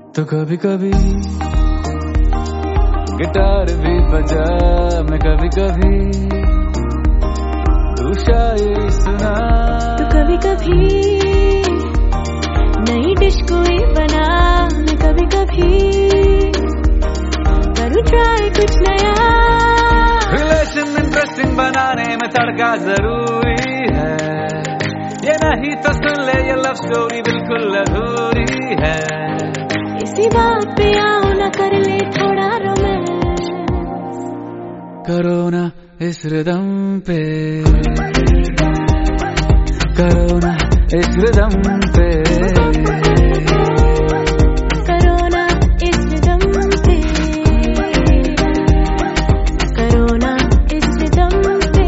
तो कभी कभी गिटार भी बजा मैं, कभी कभी तू शायरी सुना, तो कभी कभी नई डिश कोई बना मैं, कभी कभी करूँ ट्राई कुछ नया। रिलेशन इंटरेस्टिंग बनाने में तड़का जरूरी है, ये नहीं तो सुन ले ये लव स्टोरी बिल्कुल अधूरी है। इसी बात पे आओ ना कर ले थोड़ा रोमांस, करो ना इस रिदम पे, करो ना इस रिदम पे, करो ना इस रिदम पे, करो ना इस रिदम पे।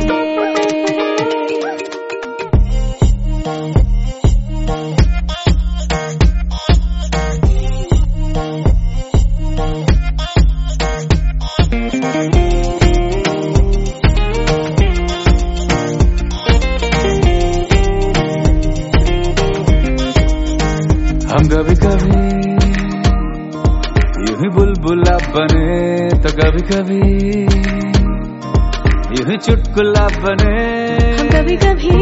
हम कभी कभी यूं ही बुलबुला बने, तो कभी कभी यूं ही चुटकुला बने। हम कभी कभी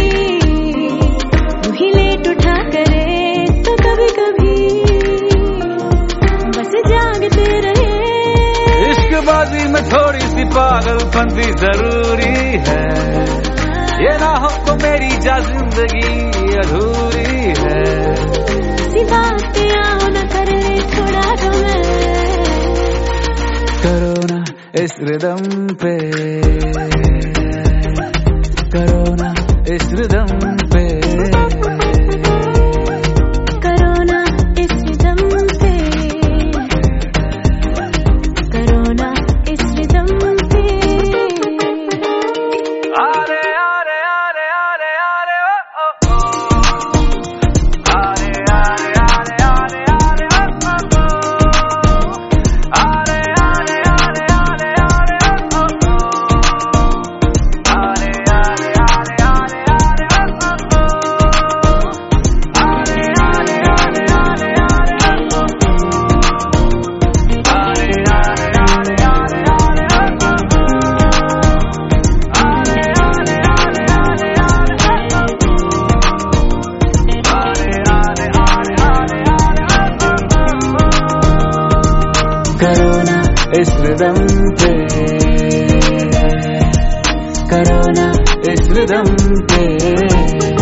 यूं ही लेट उठा करे, तो कभी कभी बस जागते रहे। इश्कबाजी में थोड़ी सी पागलपन भी जरूरी है, ये ना हो तो मेरी जा जिंदगी अधूरी है। इसी बात पे आओ ना कर ले थोड़ा रोमांस, करो ना इस रिदम पे, करो ना इस रिदम पे, करो ना इस रिदम पे, करो ना इस रिदम पे। आरे आरे आरे आरे आरे ओ ओ आरे आरे आरे आरे आरे ओ ओ आरे आरे आरे आरे आरे ओ ओ आरे आरे आरे आरे आरे ओ ओ आरे आरे आरे आरे आरे ओ ओ आरे आरे आरे आरे करो ना इस रिदम पे, करो ना इस रिदम पे।